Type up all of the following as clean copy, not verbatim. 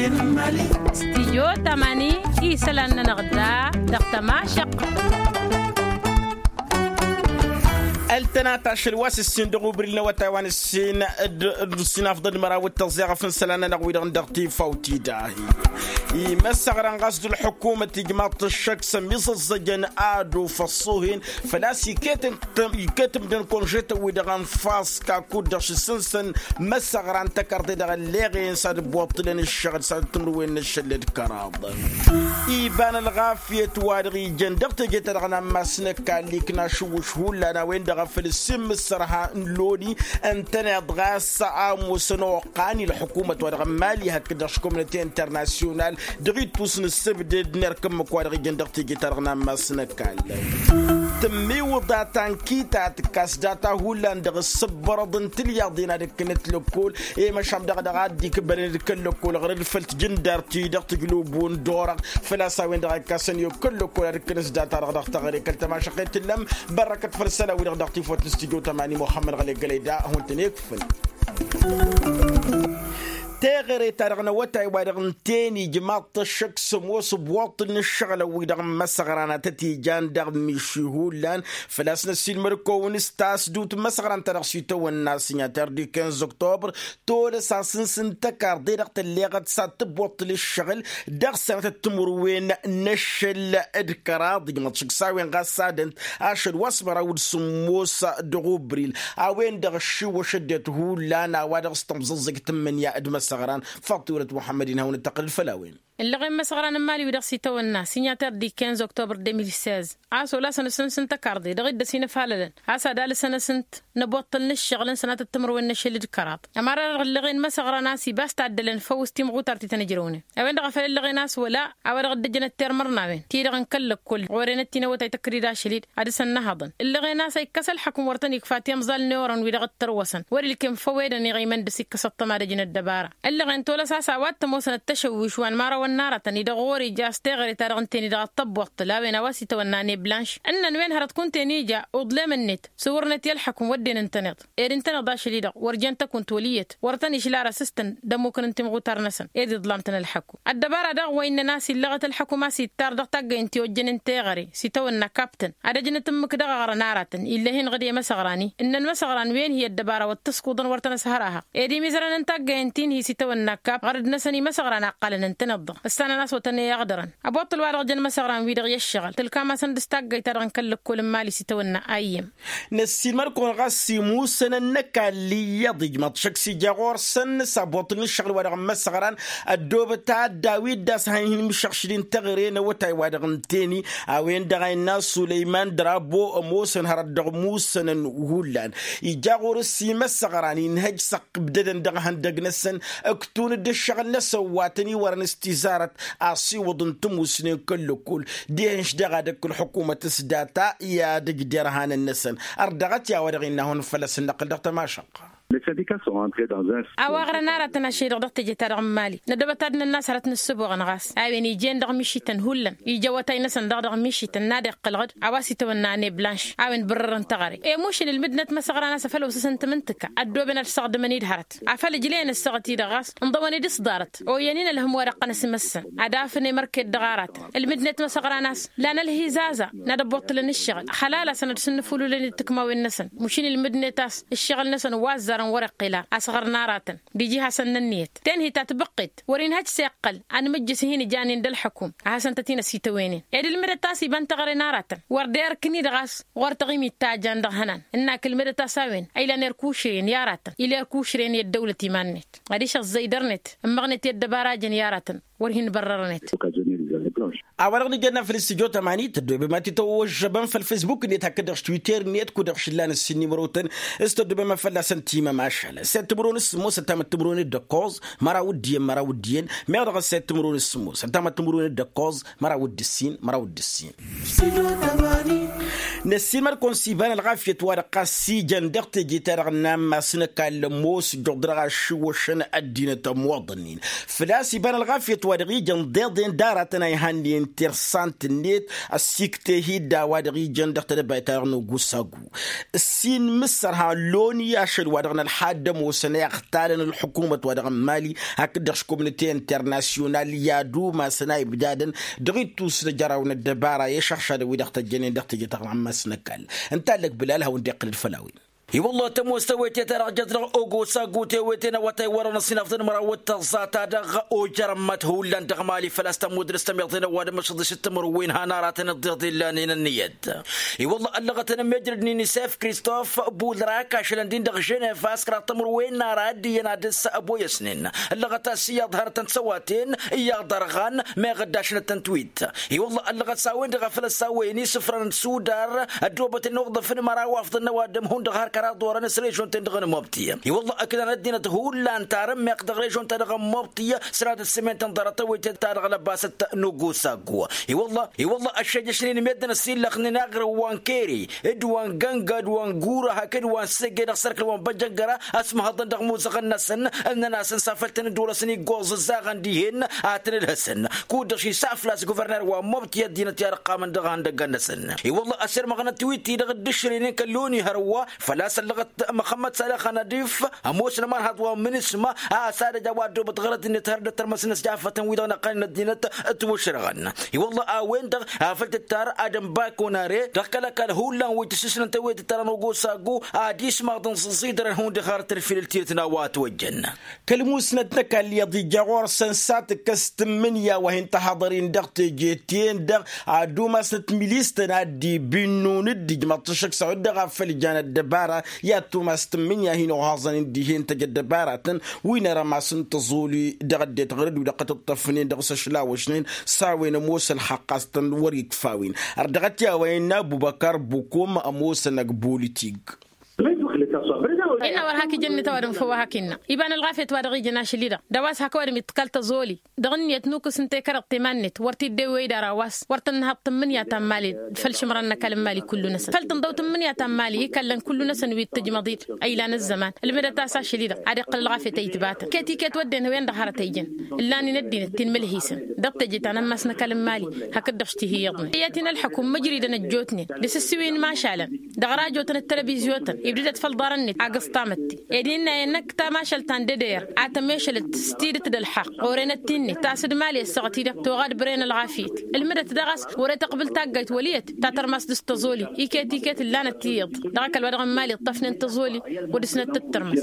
استيو تماني إيسلان نغدا دقت ما شق التناتاش الواس السين دغوبرينا وتاوان السين السين أفضل مرا والتوزيع في السلانة نغوي دغتي فوتي داهي يمسغران قصد الحكومة تجمعت الشخص مصر الزجن آدو فصوهن فلاسي كتم دن كونجيت ويدغان فاس كاكود داش سنسن مسغران تكرت دغان لغين ساد بوطلين الشغل ساد تمروين الشلد كراب إيبان الغافية توارغي جندقت جيت دغنا مسنكا ليكنا شوشهول لنا وين دغا في السم الصراحة لوني انتنا دغاس عاموسنو قاني الحكومة ودغا مالي هكداش كوميونيتي انترناسيونال دغيت توسن السبد نركم مكوارغي جندقتي جيتارغنا مسنكال تمي وضعتان كيتا تكاس داتا هولان دغ الصبر ضنتليا دينا دكنت لكول اي مشام دغ دغ ديك بني دكلكول غير فلت جندرتي دغت قلوبون دورق فلاسا وين دغ كاسنيو كلكول ركنس داتا دغ تغري كلت ما شقيت لم بركه فرسله وين دغ تيفوت الاستوديو تماني محمد غلي قليدا هو تنيكفل تغري تارغنا وتاي وادغن تاني جماعة الشخص موص بوطن الشغلة ويدغن مسغرانا تتي جان دغ ميشيهولان فلاسنا السين مركو ونستاس دوت مسغران ترغسيتو والناس ياتر دي 15 أكتوبر طول ساسن سنتكار دي دغت اللي غد سات بوطن الشغل دغ سنة التمروين نشل ادكارات دي جماعة شخصاوين غاسادن اشد واسمرا ود سموس دغوبريل اوين دغ الشي وشدت هولان اوادغ ستمززق تمنيا ادمس غران فاتورة محمدين هون التقل الفلاوين اللي غير مسغران مالي ودغسي تو الناس سيناتر دي 15 أكتوبر 2016 عاسو لا سنة تكاردي دغيد سينا فالدن عاسا دال سنة نبطل الشغل سنة التمر والنشل الكرات امار اللي غير مسغران ناسي باس تعدلن فوستي مغوترتي تنجروني اوين دغ فال اللي غير ناس ولا او دجن الترمرنا وين تي دغ نكل كل ورينتي نوتاي تكريدا شليد اد سنه هضن اللي غير ناس يكسل حكم ورتني كفاتي مزال نورن ودغ تروسن وري كم فويدني غيمن دسي كسط ما دجن الدباره اللي غير تولا ساسا وات موسن التشويش وان مارا والنار تاني دغوري جاس تغري تارغن تاني دغ طب وقت لا بين واسي توناني بلانش ان وين هرت كنت نيجا وظلم النت صورنت يلحكم ودين انتنت انتنت داش لي دغ ورجنت كنت وليت ورتني شلار اسيستن دمو كنت مغوتر نسن ايدي ظلمتنا الحكم الدباره دغ وين ناس لغه الحكومه سي تار دغ تاج انت وجن انت غري سي تونا كابتن ادجن تمك دغ غرنارات الا هين غدي مسغراني ان المسغران وين هي الدباره والتسقط ورتنا سهرها ايدي ميزرن انت انتين هي سي تونا كاب غرد نسني مسغران اقل انتنض السنه ناس وتني يقدرن ابوط الوارق جن مسغران ويدغ يشغل تلكا ما سندستاق يترن كل كل مالي ستونا ايم نسي مركون غاسي موسن النكالي يضج مطشكسي جاغور سن سابوط الشغل وارق مسغران الدوبتا داويد داس هين مشخشين تغرين وتاي وارق تاني اوين دغاي الناس سليمان درابو موسن هردغ موسن وهولان يجاغور السي مسغران ينهج سق بددن دغهن دغنسن اكتون الشغل نسواتني ورن استزارة عصي وضن تموسنين كل دينش دغادك الحكومة تسداتا يا دقدرهان النسن أردغت يا ورغينا هون فلسن نقل دغت ما شق Les syndicats sont rentrés dans un... أواغر نارتنا شيء رغدت جتار مالي ندبتادنا الناس رتنا السبوغ نغاس أوين يجين دغ مشيتن هولن يجواتي نسن دغ مشيتن نادق قلغد عواسي توناني بلانش أوين بررن تغري إيه موشن المدنة مسغرا ناس فلو سسنت منتك الدوبنا الصغد مني دهرت عفال جلين الصغتي دغاس انضواني دي صدارت أو ينين لهم ورق نسمسن عدافني مركد دغارات المدنة مسغرا ناس لا نلهي زازا ندبوط لن الشغل حلالة سنة سنفولو لن التكماوي النسن موشين المدنة تاس الشغل نسن وازر ورق لا أصغر نارات ديجي حسن النيت تنهي تتبقت ورين هاج سيقل أنا مجلس هنا جانين دل حكم حسن تتينا سيتوينين يد المرة تاسي بنت غير نارات وردير كني دغاس ورتغيمي تاجان دغهنان إنك المرة تاساوين أيلا نركوشرين يارات إلى ركوشرين الدولة مانت غاديش الزيدرنت مغنت يد باراجن يارات ورهن بررنت أورغني جنا في الاستديو تماني تدوي بما تتوج بن في الفيسبوك نيت هكذا تويتر نيت كودر شلان السني مروتن استدوي بما فلا سنتيما ماشاء ستمرون اسمو ستام تمرون الدكوز مرا ودين ما يرغى ستمرون اسمو ستام تمرون الدكوز مرا ود السين نسيمر كونسيبان الغافية ورقة سيجن دقت جيتار نام سنكا لموس جدرغا شوشن الدين تموضنين فلا سيبان الغافية ورقيجن دين دارتنا يهاني انترسانت نيت السيكتهي دا ورقيجن دقت دبايتار نوغوساغو السين مصر هالوني أشل ورقنا الحاد موسنا يختارن الحكومة ورقا مالي هكدرش كومنتي انترناسيونال يادو ما سنا يبدادن دغيتو سجراون الدبارة يشخشد ويدقت الجنين دقت جيتار عما سنكال انت لك بلالها وندق الفلاوي اي والله تمو استويت ترجت اوغو ساغوتي ويتنا وتاي ورنا سنفتن مراوت تزاتا دغ او جرمت هو لن دغمالي فلست مدرس تميطنا واد مشد ستمر وين هاناراتنا ضد لانين النيد اي والله اللغتنا مجردني نساف كريستوف بولراك شلندين دغ جنيف اسكرا تمر وين نارادي نادس ابو يسنين اللغه سي ظهرت سواتين يقدر غان ما غداش التنتويت اي والله اللغه ساوين دغ فلساويني سفرن سودار الدوبه النقضه في مراوافض النوادم هون دغ دورنا سريجون تندغن موبتيه والله اكيد ندينا تهول لان تارم يقدر ريجون تندغن موبتيه سراد السمنت انضرت وتتارغ لباس نوغوساغو والله الشجشنين مدن السيل خني نغر وان كيري ادوان غنغد وان غورا هكذا وان سجد سركل وان بجنغرا اسمها ضندغ موزغنا سن اننا سنسافلتن دولسني غوز زاغن ديهن اتن الحسن كودشي سافلاس غوفرنر وان موبتيه دينا تيرقام دغان دغنسن والله اسر مغنا تويتي دغ دشرين كلوني هروا فلا سلغت محمد صالح نضيف اموس لما هذا من اسمه ساده جواد بتغرد ان تهرد ترمسنس جافه ويدنا قلنا الدينه توشرغن والله وين دغ فلت التار ادم باكوناري دخلك هولا ويتسسن تويت ترى نوغوساغو اديس ما تنصيدر هون دخرت في التيتنا واتوجن كلموس ندك اللي يضي جوار سنسات كستمنيا وهن تحضرين دغت جيتين دغ ادوما ست ميليستنا دي بنون دي ما تشك سعود دغ فلجان الدبارة يا توماس تمنيا هنا وهازن ديهن تجد باراتن وين رما سنتزولي دغد تغرد ودقت الطفنين دغس شلاوشنين ساوين موس الحقاستن وريك فاوين اردغت يا وين ابو بكر بوكم اموس نقبولتيك إنا ورهاكي جنة ورم فواهاكينا يبان الغافية ورغي جناش الليدا دواس هكوار متقالت زولي دغنية نوكس انتي كرق تمانت ورتي الدوي دارا واس ورتنها تمنيا تمالي فلش مرنا كلم مالي كل نسن فلتنضو تمنيا تمالي كلن كل نسن ويتجمضيت أيلان الزمان المدى تاساش الليدا عرق الغافية تيتباتا كاتي كات ودين وين دهارة تيجن اللاني ندين التين ملهيسن دقت جيت أنا مسنا كلم مالي هكدشتي هي يضني هياتنا الحكم مجريدا الجوتني لسسوين ما شالن دغراجوتن التلفزيوتن يبدأ تفل دارني طامتي إدينا إنك تماشل تندير عتماشل ستيدة الحق ورينا التني تاسد مالي السقطي تغاد برين الغافيت المدة تدغس وري تقبل تاقيت وليت تاترماس دستزولي إيكات اللانة تيض دغاك الورغم مالي الطفن انتزولي ودسنة تترمس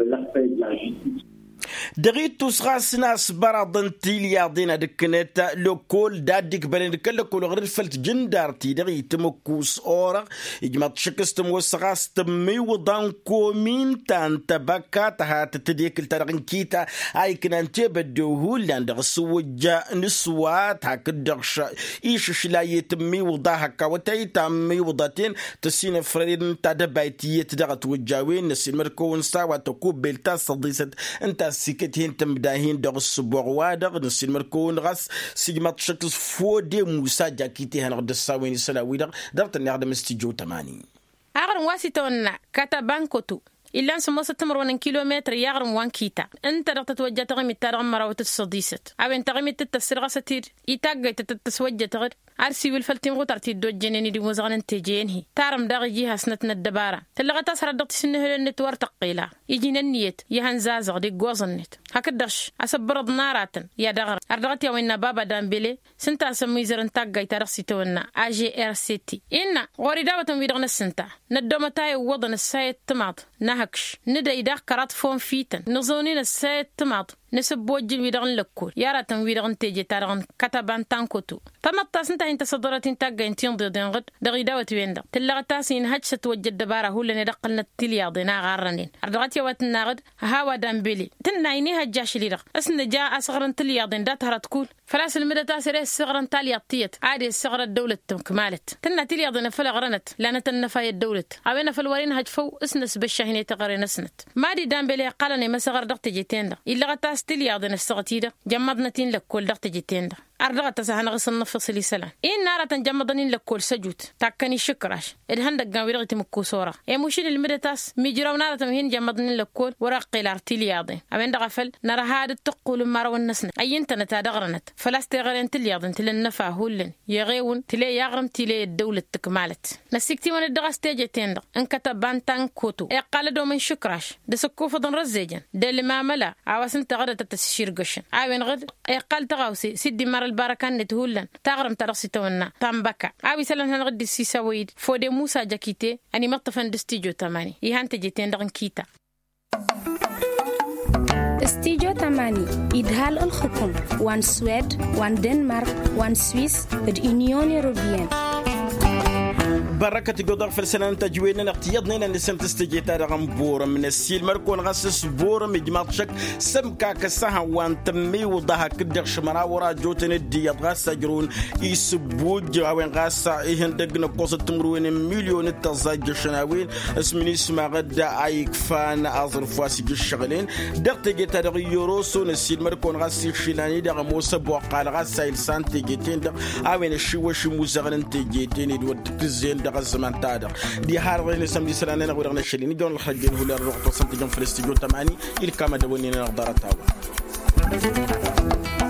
دغيتو سغاسنا سبرادن تيليا دينا دكنتا لوكول داديك بلين كل كل غير فلت جندارتي دغيت مكوس اورا يجما تشكست موسغاس تمي ودان كومين تان تبكا تهات تديك الترغن كيتا اي كنانت بدوه لاند سوجا نسوات هكدغش ايش شلاي تمي وضاها كوتاي تمي وضاتين تسين فريدن تدبايتي تدغت وجاوين نسين مركون ساوا تكوب بلتا صديست انت سيكتين تمداهين دغ السبوع وادغ نسين مركون غس سيجمات شكل فودي موسى جاكيتي هنغد الساوين سلاوي دغت النغد مستيجو تماني أغرم واسيتون كاتا بانكوتو إلا نسمو 6 كيلومتر يغرم 1 كيتا انت رغت توجه تغمي التارغم مراوت الصديست أو انت غمي تتسر غستير يتاقى تتسوجه تغر أرسي والفلتين غطرتي دو جنيني دي موزغن تجينهي تارم داغي جيها سنتنا الدبارة تلغا تسر دغت سنه لنت ورتقيلا يجينا النيت يهان زازغ دي قوزنت هكدرش أسبرض ناراتن يا دغر أردغت يوينا بابا دامبيلي سنتا سمي زرن تاقى ترغسي تونا AGRCT إنا غوري داوة ويدغن السنتا ندومتاي ووضن السايد تماط نهكش ندا يداق كرات فون فيتن نظونين السايد تماط نسب وجل ويدغن لكول ياراتن ويدغن تيجي تارغن كتابان تانكوتو تمطا سنتا انت صدرتين تاقا انتين ضيضين غد دغي داوة ويندا تلغتاسين هجسة وجد دبارة هو اللي ندقلنا التلياضينا غارنين أردغت يواتنا غد هاوا دامبيلي تنايني هجاش لي رغ اسن جاء أصغرن تلياضين داتها تقول فلاس المدى تاسري الصغرن تالياطيت عادي الصغر الدولة كمالت تنا تلياضين فلا غرنت لانة النفاية الدولة عوينا فالورين هجفو اسنس بالشاهيني تغرين اسنت مادي دامبيلي قالني ما صغر دغت جيتين دا إلا غتاس تلياضين الصغتيدة جمضنتين لك كل دغت جيتين دا أرضغة تسهن غسل نفس لسلا إن نارة جمضنين لكل سجود تاكني شكراش إدهن دقان ويرغتي مكوسورة مشيل المدتاس ميجراو نارة مهين جمضنين لكل ورقي الارتيلياضي أبين دغفل نرى هذا تقول مارو النسن أي انت نتادغرنت فلاستغرن تلياضن تلنفا هولن يغيون تلي يغرم تلي الدولة تكمالت نسيكتي من الدغاس تيجتين انكتب بانتان كوتو قال دو من شكراش دسكو فضن رزيجن دل ما ملا عواسن تغرد تتسشير قشن عاوين غد قال تغاوسي سيدي مار الباركان نتهولن تغرم ترقسي تونا تنبكا عاوي سلن هنغد السيساويد فودي موسى جاكيتي أني مطفن دستيجو تماني يهان تجيتين دغن كيتا استيجو تماني إدهال الحكم وان سويد وان دنمارك وان سويس اليونيون أوروبيين بركة قدر في السنة تجوينا نقتيضنا نسمت استجيتا رغم بورا من السيل مركون غسس بورا مجمع شك سمكا كساها وان تمي وضاها كدر شمرا ورا جوتن الديات غاسا جرون يسبوج وين غاسا إيهن دقنا قوصة تمروين مليون التزاج شناوين اسمني اسمع غدا ايك فان اظرف واسج الشغلين دقت جيتا رغ يوروسو نسيل مركون غاسي شيلاني دغ موسى بوقال غاسا يلسان تيجيتين دغ اوين الشوش موزغلن تيجيتين يدود كزين دغ الزمان تادر دي هارغين سمدي سلانه نغورنا شليني دون الخرجين هو الوقت وصلت جنب في الاستوديو 8 الكاميرا دوينين نقدر تاوا